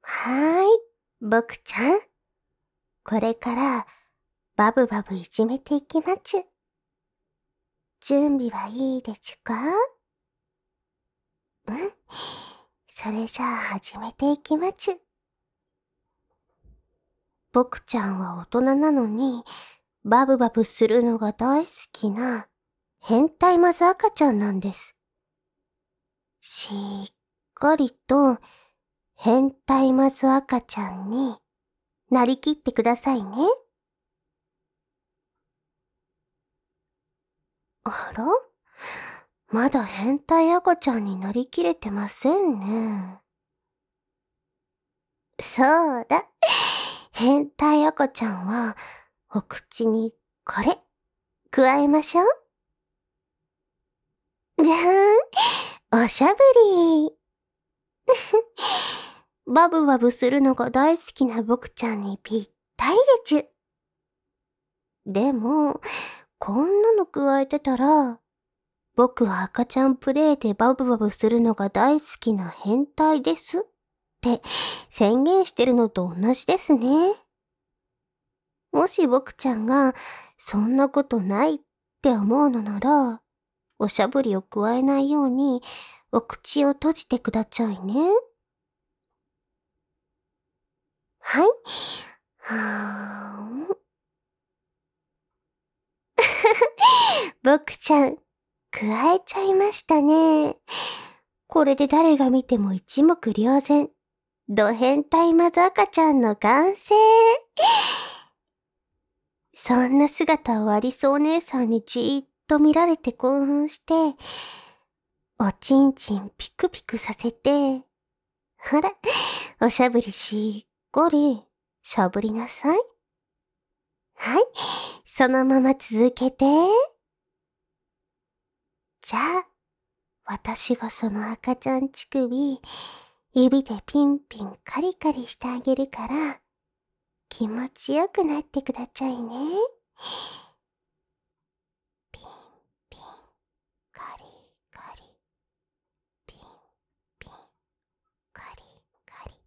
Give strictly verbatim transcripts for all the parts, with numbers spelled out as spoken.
はーい、僕ちゃん。これから、バブバブいじめていきまちゅ。準備はいいでちゅか？うん。それじゃあ始めていきまちゅ。僕ちゃんは大人なのに、バブバブするのが大好きな、変態マズ赤ちゃんなんです。しっかりと、変態マズ赤ちゃんになりきってくださいね。あら？まだ変態赤ちゃんになりきれてませんね。そうだ。変態赤ちゃんは、お口にこれ、加えましょう。じゃーん、おしゃぶり。バブバブするのが大好きな僕ちゃんにぴったりでちゅ。でも、こんなの加えてたら、僕は赤ちゃんプレイでバブバブするのが大好きな変態ですって宣言してるのと同じですね。もし僕ちゃんがそんなことないって思うのなら、おしゃぶりを加えないようにお口を閉じてくだちゃいね。はい。はーん。僕ちゃん、加えちゃいましたね。これで誰が見ても一目瞭然。ド変態マズ赤ちゃんの完成。そんな姿をありそう姉さんにじーっと見られて興奮して、おちんちんピクピクさせて、ほら、おしゃぶりしっかり、しゃぶりなさい。はい、そのまま続けて。じゃあ、私がその赤ちゃん乳首、指でピンピンカリカリしてあげるから、気持ちよくなってくだちゃいね。ピンピン、カリカリ、ピンピン、カリカリ。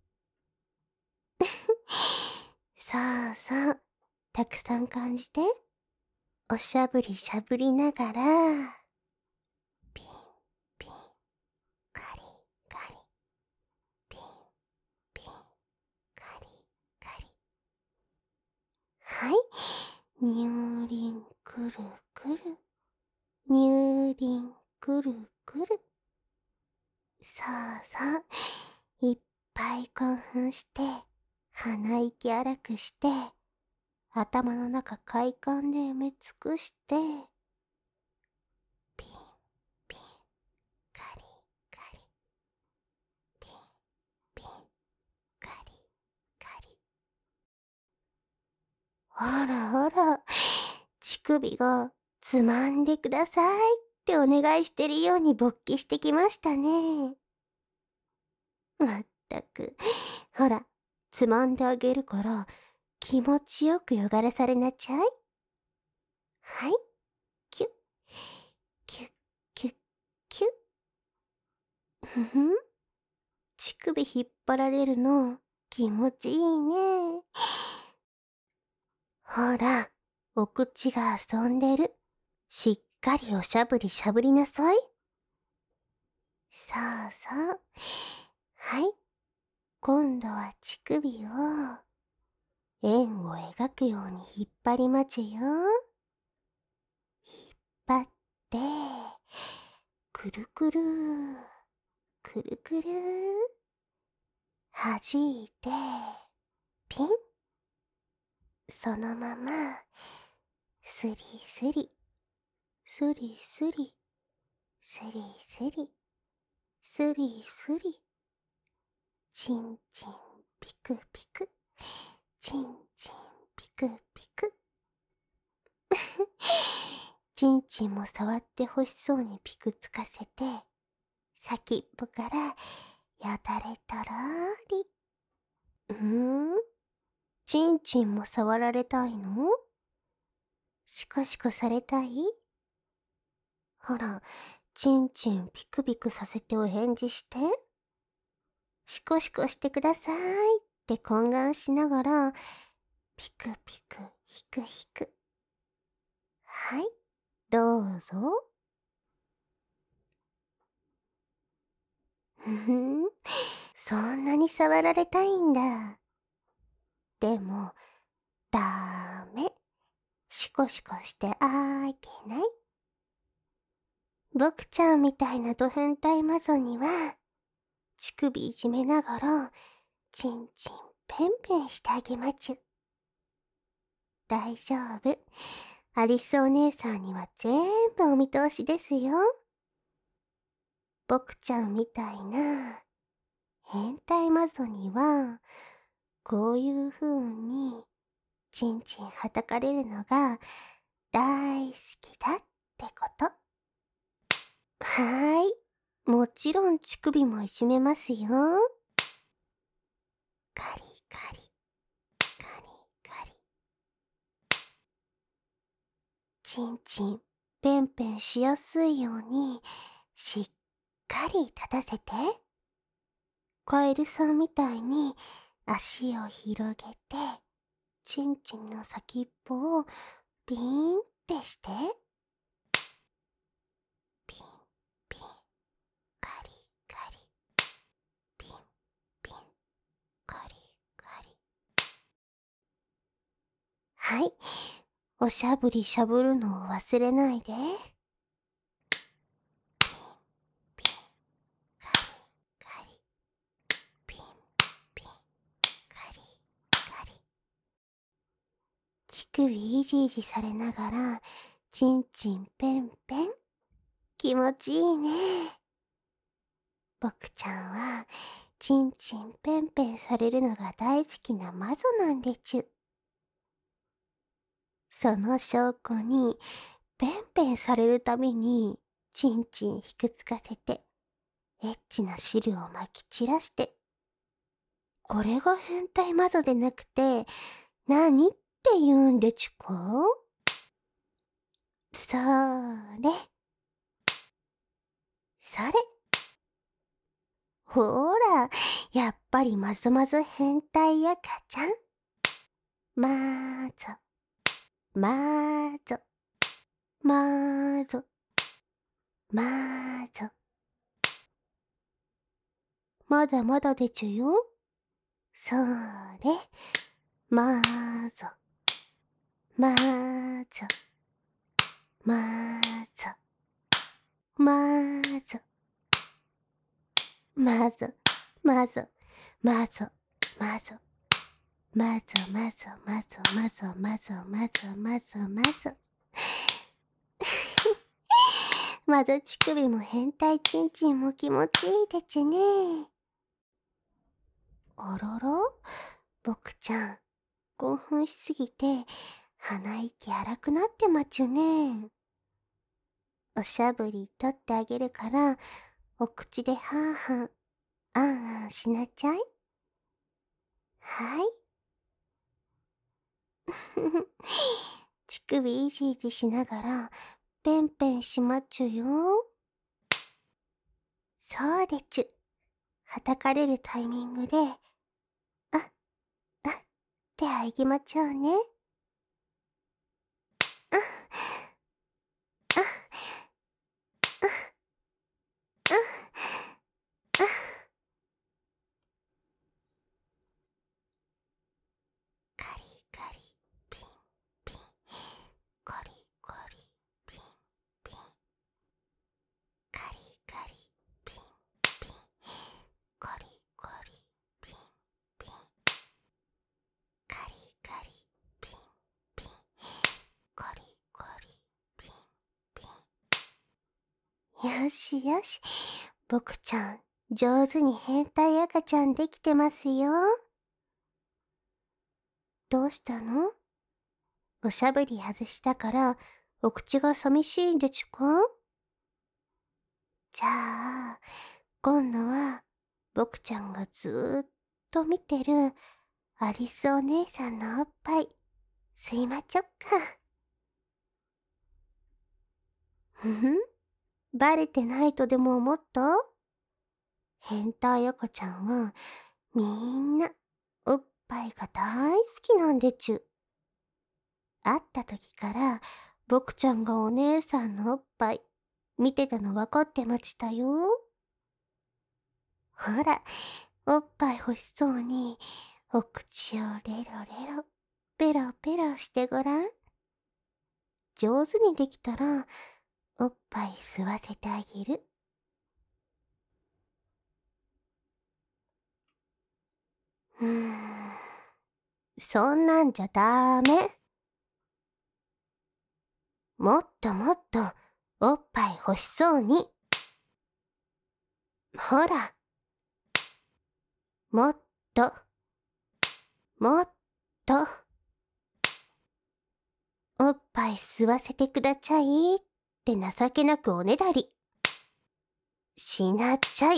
そうそう、たくさん感じて。おしゃぶりしゃぶりながら、ピンピン、カリカリ、ピンピン、カリカリ。はい。ニューリンくるくる。ニューリンくるくる。そうそう。いっぱい興奮して、鼻息荒くして、頭の中快感で埋め尽くして、ピンピン、カリカリ、ピンピン、カリカリ。あらあら、乳首がつまんでくださいってお願いしてるように勃起してきましたね。まったく、ほら、つまんであげるから気持ちよくよがらされなちゃい。はい、キュッ、キュッ、キュッ、キュッ。ふふん、乳首引っ張られるの気持ちいいね。ほら、お口が遊んでる。しっかりおしゃぶりしゃぶりなさい。そうそう。はい。今度は乳首を円を描くように引っ張りまちゅよ。引っ張って、くるくる、くるくる、弾いて、ピン。そのまま、スリスリ、スリスリ、スリスリ、スリスリ、チンチンピクピク、チンチンピクピク。チンチンも触って欲しそうにピクつかせて、先っぽからよだれとろーり。んー？チンチンも触られたいの？シコシコされたい？ほら、チンチンピクピクさせてお返事して。 シコシコしてくださいって懇願しながら、ピクピク、ヒクヒク。はい、どうぞ。ふふん、そんなに触られたいんだ。でも、ダメ。シコシコしてあげない。僕ちゃんみたいなド変態マゾには、乳首いじめながら、チンチンペンペンしてあげまちゅ。大丈夫。アリスお姉さんには全部お見通しですよ。僕ちゃんみたいな変態マゾには、こういう風に、チンチンはたかれるのが大好きだってこと。はーい。もちろん乳首もいじめますよ。カリカリ、カリカリ。チンチン、ペンペンしやすいように、しっかり立たせて。カエルさんみたいに足を広げて、チンチンの先っぽをピーンってして。ピンピン、カリカリ。ピンピン、カリカリ。はい。おしゃぶりしゃぶるのを忘れないで。ピンピン、カリカリ。ピンピン、カリカリ。乳首いじいじされながら、チンチンペンペン。気持ちいいね。僕ちゃんは、チンチンペンペンされるのが大好きなマゾなんでちゅ。その証拠に、ペンペンされるたびに、チンチンひくつかせて、エッチな汁をまき散らして。これが変態マゾでなくて、何って言うんでちゅか？そーれ。それ。ほーら、やっぱりまぞまぞ変態赤ちゃん。まーぞ、まーぞ、まーぞ、まーぞ。まだまだでちゅよ。そーれ。まーぞ、まーぞ、まーぞ、まーぞ。まぞ、まぞ、まぞ、まぞ。まぞまぞまぞまぞまぞまぞまぞまぞ。まぞ乳首も変態チンチンも気持ちいいでちゅね。あらら、僕ちゃん、興奮しすぎて、鼻息荒くなってまちゅね。おしゃぶり取ってあげるから、お口ではーはん、あんあんしなちゃい。はい。乳首いじいじしながら、ペンペンしまっちゅよ。そうでちゅ。はたかれるタイミングで、あ、あってあげまちょうね。あ、あ、あ、あ、あ。カリカリ、ピンピン。カリカリ、ピンピン。カリカリ、ピンピン。カリカリ、ピンピン。カリカリ、ピンピン。カリカリ、ピンピン。よしよし、僕ちゃん、上手に変態赤ちゃんできてますよ。どうしたの？おしゃぶり外したから、お口が寂しいんでちゅか？じゃあ、今度は、僕ちゃんがずーっと見てる、アリスお姉さんのおっぱい、吸いまちょっか。ふふん、バレてないとでも思った？ 変態赤ちゃんはみんなおっぱいが大好きなんでちゅ。会った時から僕ちゃんがお姉さんのおっぱい見てたの分かってましたよ。ほら、おっぱい欲しそうにお口をレロレロペロペロしてごらん。上手にできたらおっぱい吸わせてあげる。うーん、そんなんじゃダメ。もっともっとおっぱい欲しそうに。ほら、もっと、もっと、おっぱい吸わせてくだちゃいって情けなくおねだり。しなっちゃい。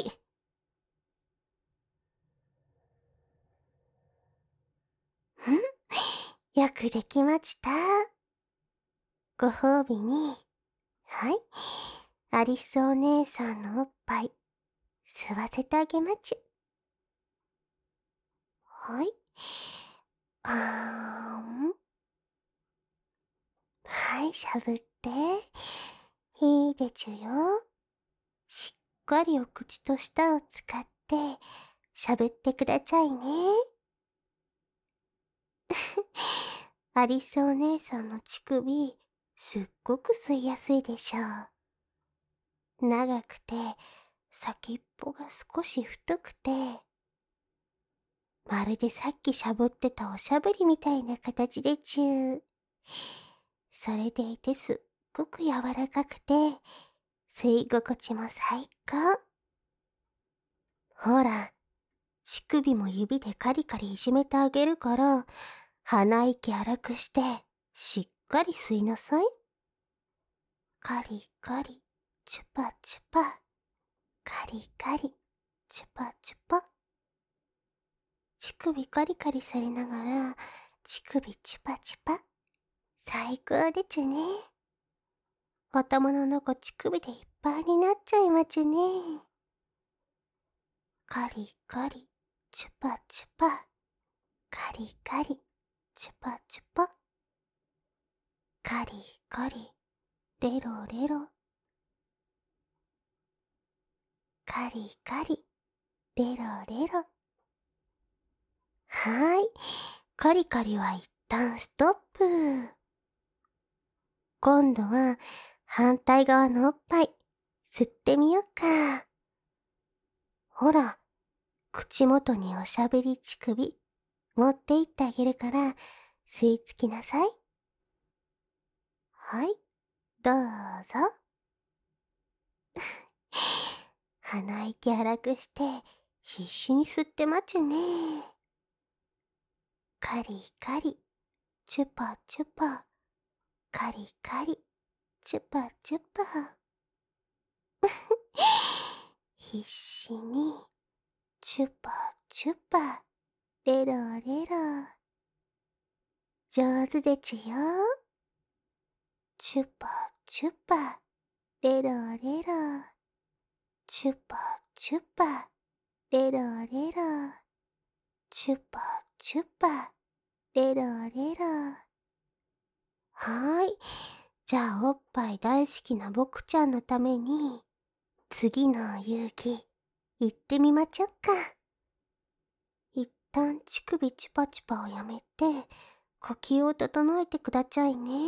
んよくできました。ご褒美に、はい、アリスお姉さんのおっぱい、吸わせてあげまちゅ。はい。あーん。はい、しゃぶって。いいでちゅよ。しっかりお口と舌を使って、しゃぶってくだちゃいね。アリスお姉さんの乳首、すっごく吸いやすいでしょう。長くて、先っぽが少し太くて、まるでさっきしゃぶってたおしゃぶりみたいな形でちゅう。それでいてすっごく柔らかくて、吸い心地も最高。ほら、乳首も指でカリカリいじめてあげるから、鼻息荒くして、しっかり吸いなさい。カリカリ、チュパチュパ。カリカリ、チュパチュパ。乳首カリカリされながら、乳首チュパチュパ。最高でちゅね。頭の中乳首でいっぱいになっちゃいまちゅね。カリカリ、チュパチュパ。カリカリ、チュパチュパ。カリカリ、レロレロ。カリカリ、レロレロ。はーい。カリカリは一旦ストップ。今度は反対側のおっぱい吸ってみようか。ほら、口元におしゃべり乳首持っていってあげるから吸い付きなさい。はい、どうぞ。鼻息荒くして必死に吸ってまちゅね。カリカリ、チュパチュパ。カリカリ、チュパチュパ。必死に、チュパチュパ、レロレロ。上手でちゅよ。チュパチュパ、レロレロ。チュパチュパ、レロレロ。チュパチュパ、レロレロ。はーい。じゃあおっぱい大好きな僕ちゃんのために、次の遊戯、行ってみまちょっか。一旦乳首チュパチュパをやめて、呼吸を整えてくだちゃいね。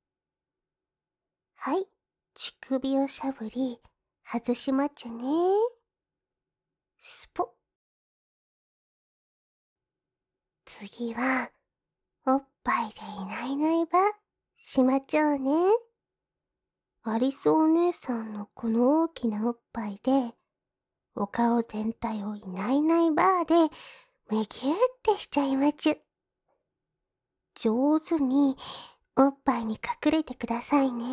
はい、乳首をしゃぶり、外しまちゅね。スポ。次は、おっぱいでいないいないば、しまちょうね。アリスお姉さんのこの大きなおっぱいで、お顔全体をいないいないばーで、むぎゅーってしちゃいまちゅ。上手におっぱいに隠れてくださいね。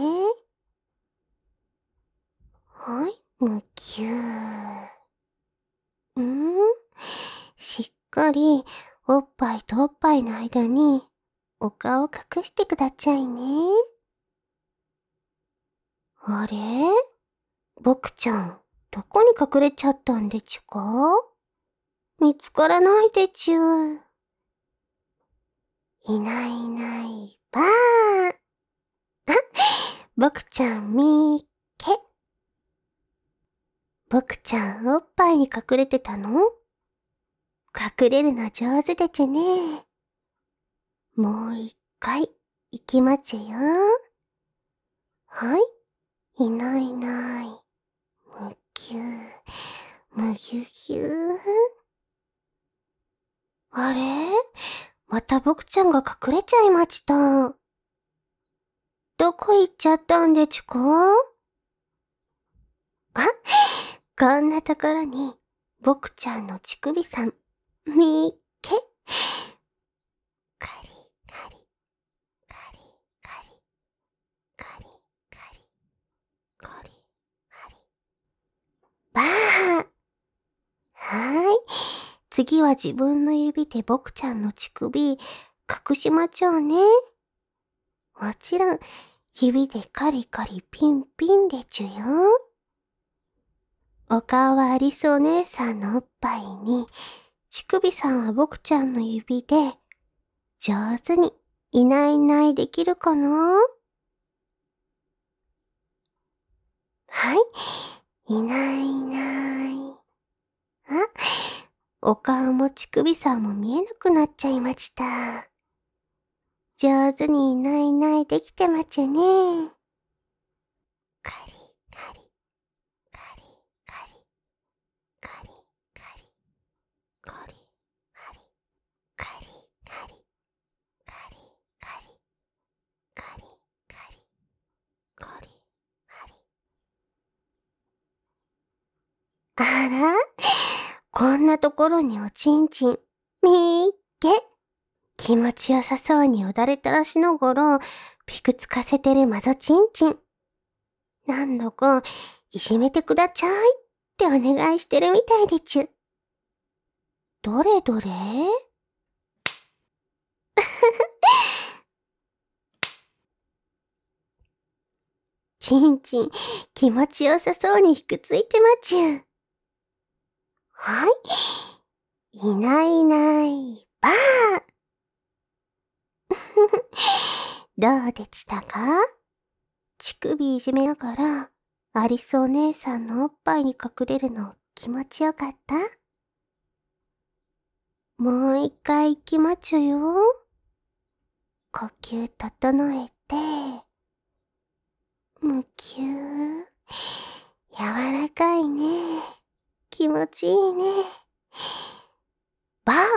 はい、むぎゅー。うーん、しっかりおっぱいとおっぱいの間にお顔を隠してくだちゃいね。あれ？僕ちゃん、 どこに隠れちゃったんでちゅか？見つからないでちゅ。いないいないばー。あ、僕ちゃんみーけ。僕ちゃんおっぱいに隠れてたの？隠れるの上手でちゅね。もう一回行きまちゅよ。はい、いないいない。むぎゅー、むぎゅぎゅー。あれ？また僕ちゃんが隠れちゃいました。どこ行っちゃったんでちゅか？あ、こんなところに、僕ちゃんの乳首さん、みーけ。カリカリ、カリカリ、カリカリ、カリカリ。ばー。はーい。次は自分の指で僕ちゃんの乳首、隠しまちょうね。もちろん、指でカリカリピンピンでちゅよ。お顔はアリスお姉さんのおっぱいに、乳首さんは僕ちゃんの指で、上手にいないいないできるかな？はい、いないいない。あ、お顔も乳首さんも見えなくなっちゃいました。上手にいないいないできてまちゅね。カリカリ、カリカリ、カリカリ、カリカリ、カリカリ、カリカリ、カリカリ、カリカリ。あら？こんなところにおちんちん、みーけ。気持ちよさそうによだれたらしながら、ピクつかせてるまぞちんちん。なんだか、いじめてくだちゃいってお願いしてるみたいでちゅ。どれどれ？ちんちん、気持ちよさそうにひくついてまちゅ。はい。いないいないばー。どうでしたか？乳首いじめながら、アリスお姉さんのおっぱいに隠れるの気持ちよかった？もう一回行きまちゅよ。呼吸整えて、むきゅー。柔らかいね。気持ちいいね。ばー。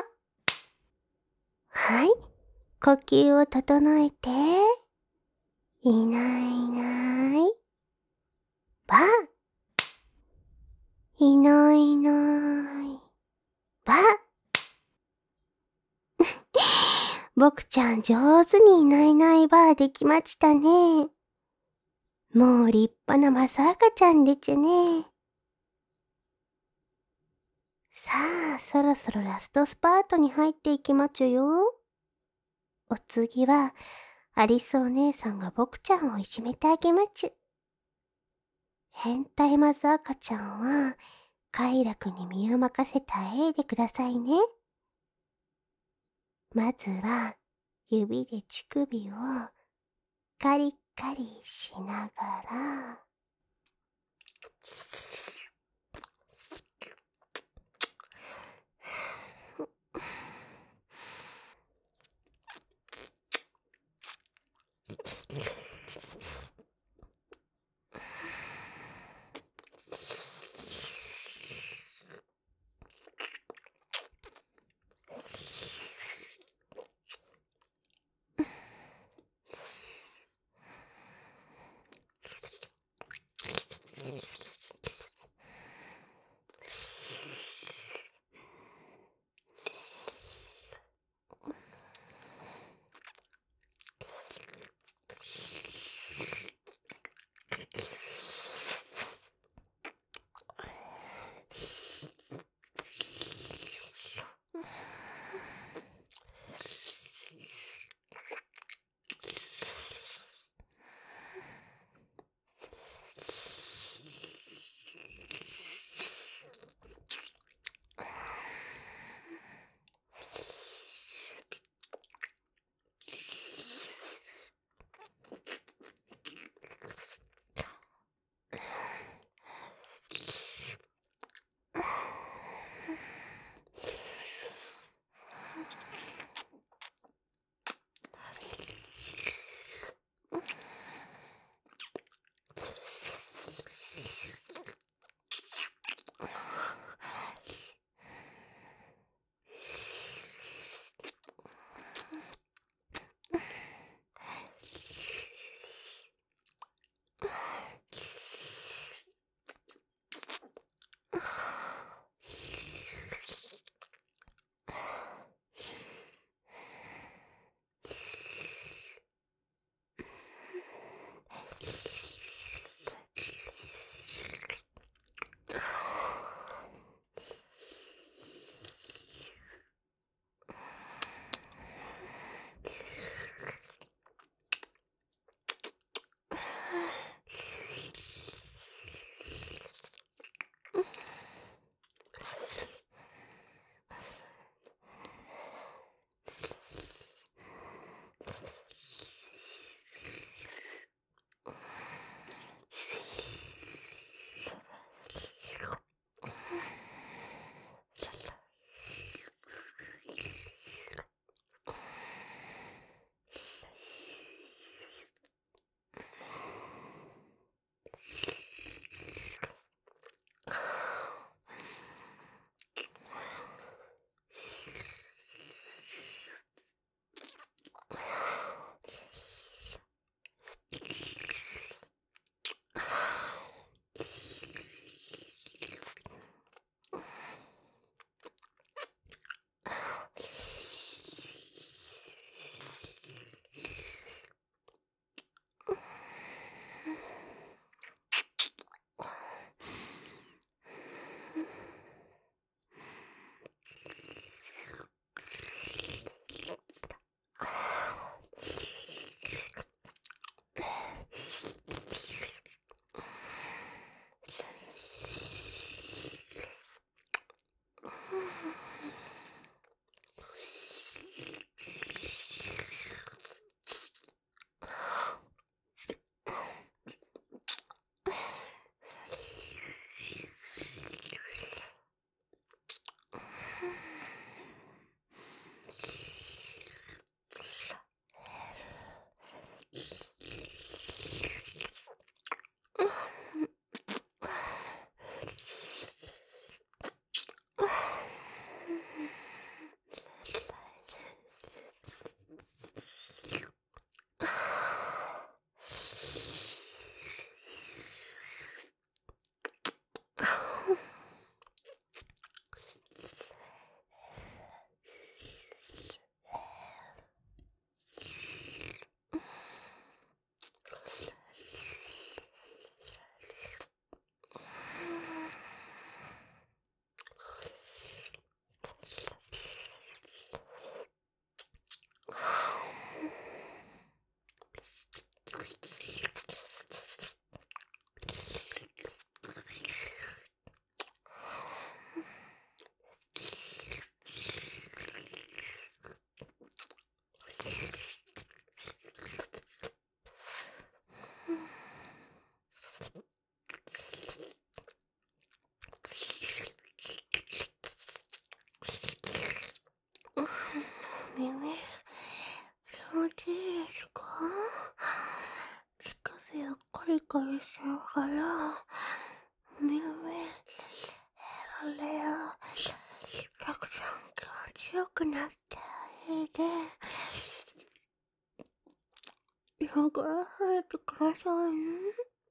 はい。呼吸を整えて。いないいない。ばー。いないいない。ばー。僕ちゃん上手にいないいないばーできましたね。もう立派なマサアカちゃんでちゅね。さあ、そろそろラストスパートに入っていきまちゅよ。お次は、アリスお姉さんが僕ちゃんをいじめてあげまちゅ。変態マザーカちゃんは、快楽に身を任せたえでくださいね。まずは、指で乳首をカリカリしながら、 リカリしながら、夢見られよ。たくさん気持ちよくなってあげて、今から早くくださいね。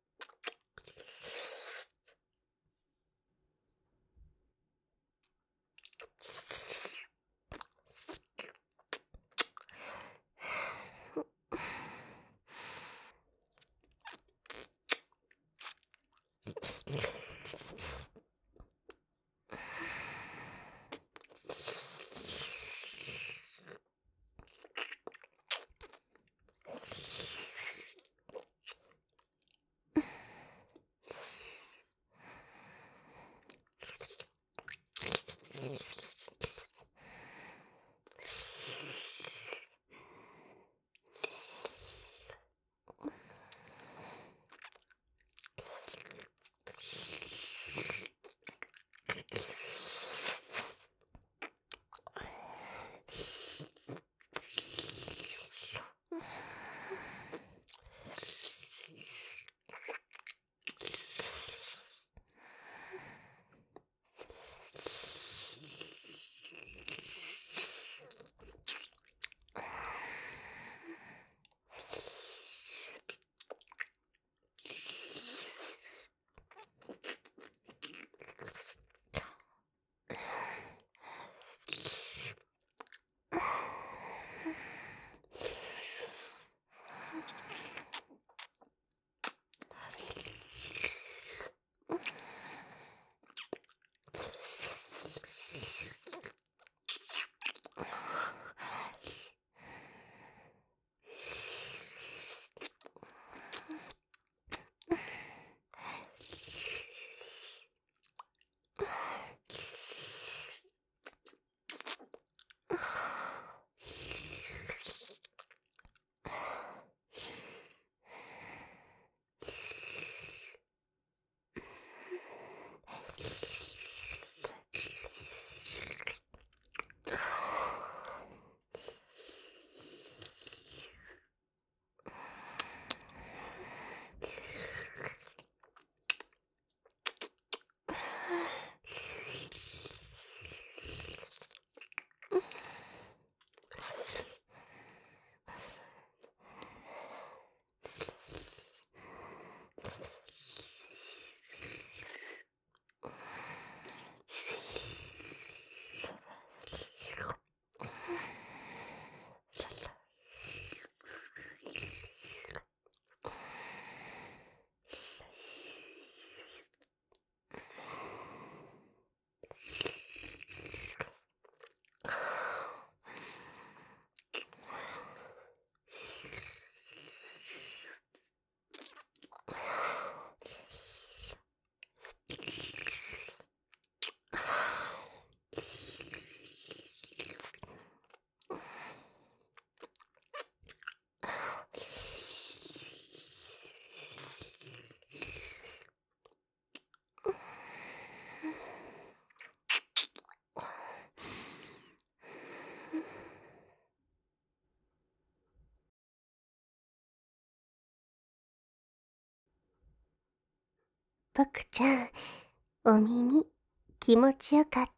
僕ちゃん、お耳、気持ちよかった？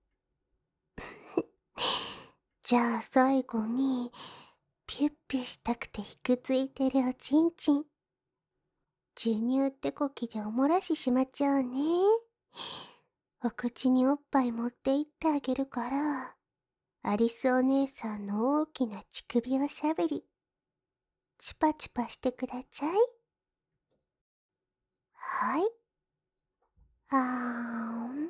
じゃあ最後に、ピュッピュしたくてひくついてるおちんちん。授乳ってこきでおもらししまっちゃうね。お口におっぱい持って行ってあげるから、アリスお姉さんの大きな乳首をしゃべり、チュパチュパしてくだちゃい。はい。あーん。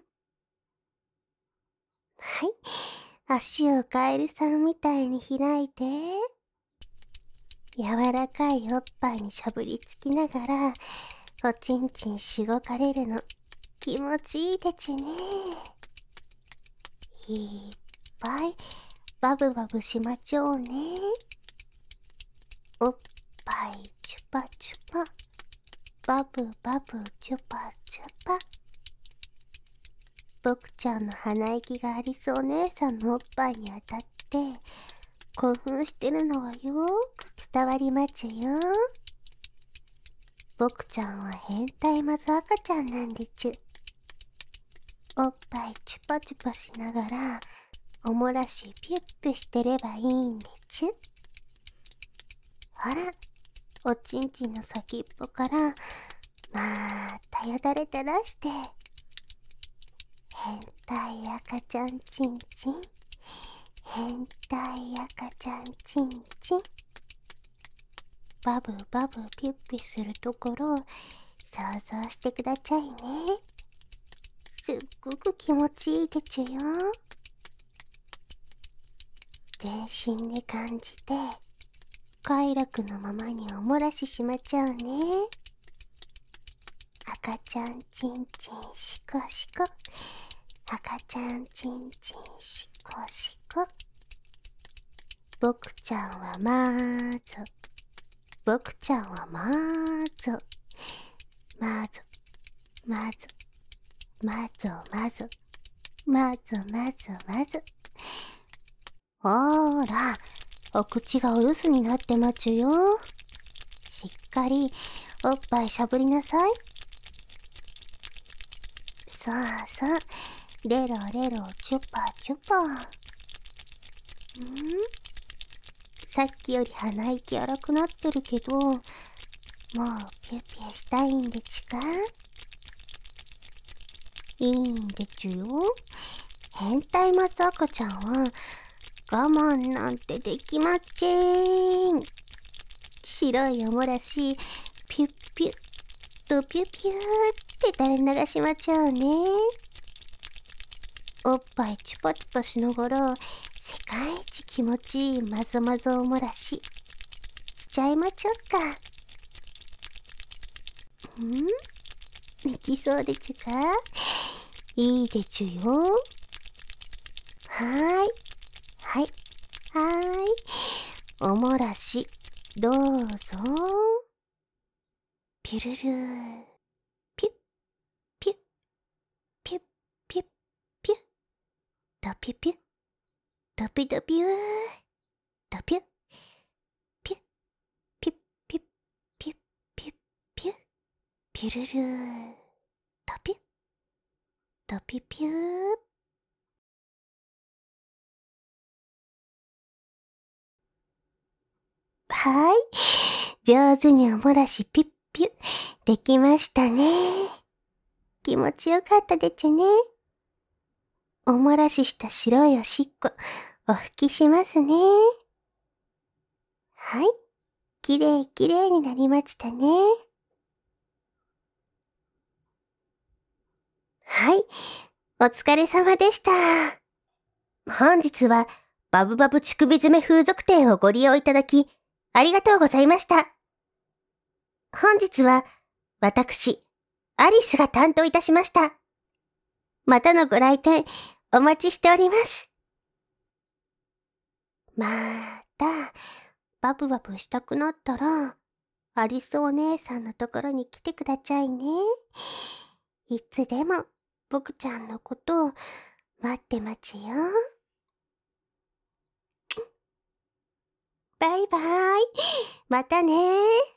はい。足をカエルさんみたいに開いて、柔らかいおっぱいにしゃぶりつきながら、おちんちんしごかれるの、気持ちいいでちゅね。いっぱい、バブバブしまちょうね。おっぱいチュパチュパ、バブバブチュパチュパ。僕ちゃんの鼻息がアリスお姉さんのおっぱいに当たって、興奮してるのはよーく伝わりまちゅよ。 僕ちゃんは変態まず赤ちゃんなんでちゅ。おっぱいチュパチュパしながら、おもらしピュッピュしてればいいんでちゅ。ほら、おちんちんの先っぽから、またよだれ垂らして。変態赤ちゃんちんちん。変態赤ちゃんちんちん。バブバブピュッピュするところを想像してくだちゃいね。すっごく気持ちいいでちゅよ。全身で感じて、快楽のままにおもらししまちゃうね。赤ちゃんちんちんしこしこ。赤ちゃんちんちんしこしこ。僕ちゃんはまーぞ。僕ちゃんはまーぞ。まぞ、まぞ、まぞまぞ。まぞまぞまぞ。ほーら、お口がお留守になってまちゅよ。しっかりおっぱいしゃぶりなさい。そうそう、レロレロチュパチュパ。ん？さっきより鼻息荒くなってるけど、もうピュピュしたいんでちゅか？いいんでちゅよ。変態松赤ちゃんは我慢なんてできまっちぇん。白いおもらし、ピュッピュッとピュピューって垂れ流しまちゃうね。おっぱいチュパチュパしながら、世界一気持ちいいまぞまぞおもらし、しちゃいまちょっか。ん？できそうでちゅか？いいでちゅよ。はーい。はい。はーい。おもらし、どうぞ。ピュルルー。ピュッ、ピュッ、ピュッ、ピュッ、ピュッ。ドピュピュッ。ドピドピュー。ドピュッ。ピュッ、ピュッ、ピュッ、ピュッ、ピュッ、ピュッ。ピュルルー。ドピュッ。ドピュピュー。はい。上手におもらしピュッピュッ。できましたね。気持ちよかったでちゅね。おもらしした白いおしっこ、お拭きしますね。はい。きれいきれいになりましたね。はい。お疲れ様でした。本日はバブバブ乳首詰め風俗店をご利用いただき、ありがとうございました。本日は私、アリスが担当いたしました。またのご来店お待ちしております。また、バブバブしたくなったら、アリスお姉さんのところに来てくだちゃいね。いつでも僕ちゃんのこと待ってまちよ。バイバイ。またね。